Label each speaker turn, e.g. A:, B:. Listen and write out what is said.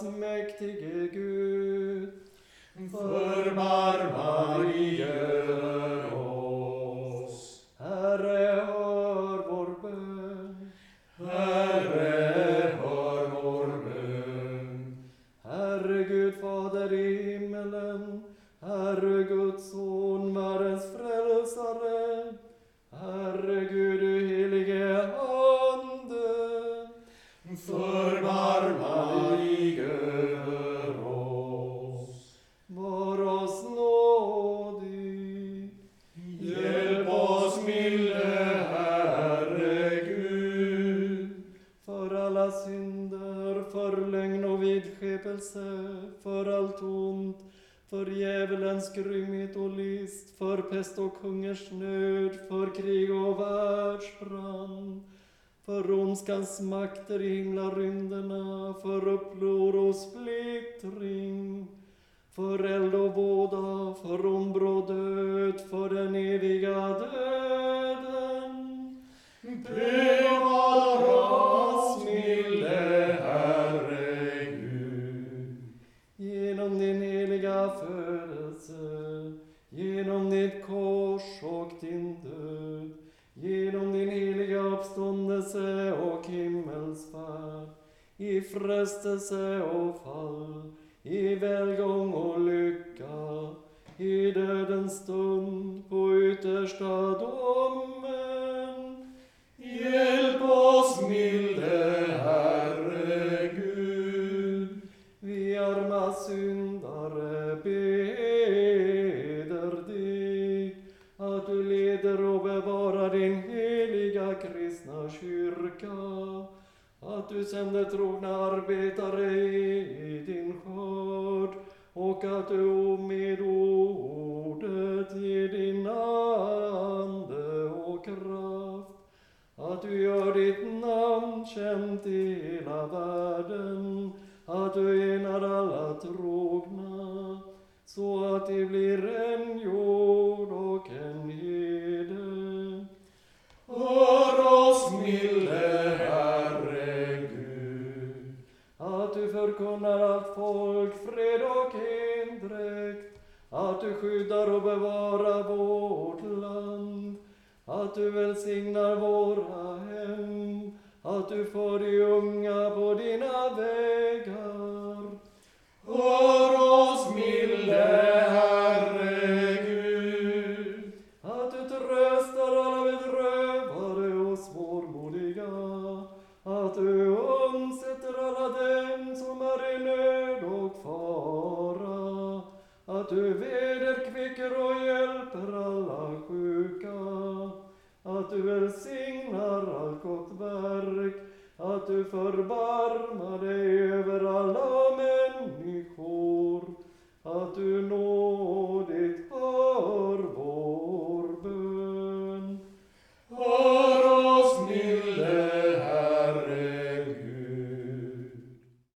A: mäktige Gud.
B: Förbarma dig över oss.
A: Herre, hör vår bön.
B: Herre, hör vår bön.
A: Herre Gud, Fader i himmelen, Herre Guds son, världens frälsare, Herre Gud, du helige Ande,
B: Förbarma dig över oss.
A: var oss nådig.
B: Hjälp oss, milde Herre Gud.
A: För alla synder, för lögn och vidskepelse, för allt ont, för djävulens grymhet och list, för pest och hungersnöd, för krig och världsbrand, för ondskans makter i himlarymderna, för uppror och splittring, för eld och våda, för ombråd död, för den eviga döden.
B: Bevara oss, milde Herre Gud.
A: Genom din heliga födelse, genom ditt kors och din död, genom din heliga uppståndelse och himmelsfärd, i frestelse och fall, i välgång och lycka, i dödens stund, på yttersta domen.
B: Hjälp oss, milde Herre Gud.
A: Vi arma syndare beder dig att du leder och bevarar din heliga kristna kyrka, att du sänder trogna arbetare i din skörd och att du med ordet ger din ande och kraft, att du gör ditt namn känt i hela världen, att du enar alla trogna, så att de blir en jord och en hede.
B: Hör oss, milde Herre Gud.
A: Att du förkunnar allt folk fred och endräkt, att du skyddar och bevarar vårt land, att du välsignar våra hem, att du för de unga på dina vägar.
B: Hör oss, milde Herre Gud.
A: Att du tröstar alla bedrövade och svårmodiga, att du undsätter alla dem som är i nöd och fara, att du vederkvicker och hjälper alla sjuka, att du välsignar allt gott verk, att du förbarmar dig